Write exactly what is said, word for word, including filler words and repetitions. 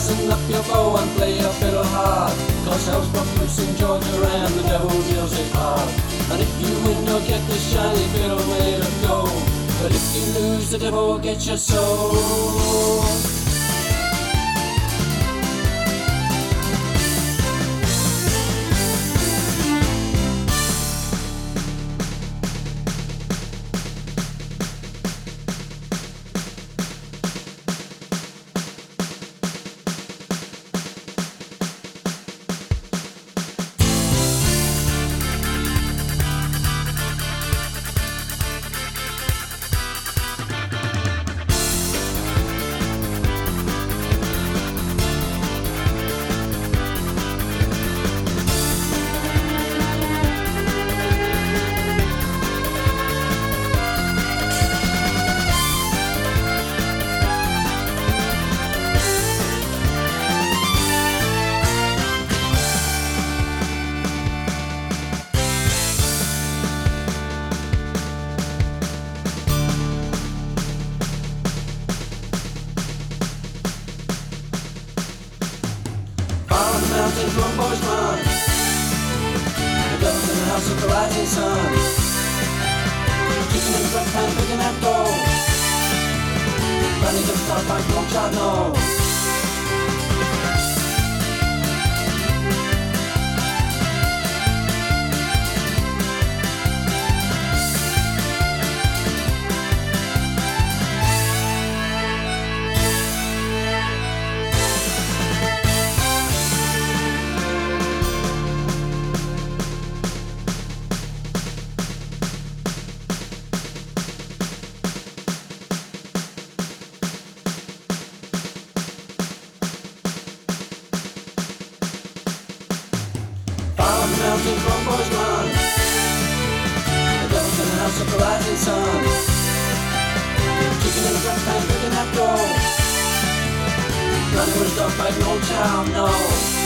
fasten up your bow and play your fiddle hard, 'cause hell's broke loose in Georgia and the devil deals it hard. And if you win you'll get this shiny fiddle made of gold, but if you lose the devil will get your soul. Mountain from Boys Man, the devil's in the house of the rising sun, kicking in the breath and picking that door, running to the start back, no child, no. Mountain from Boys Man, the devil's in the house of the rising sun, kicking in the breath and picking that door, running with his dog fighting old town, no.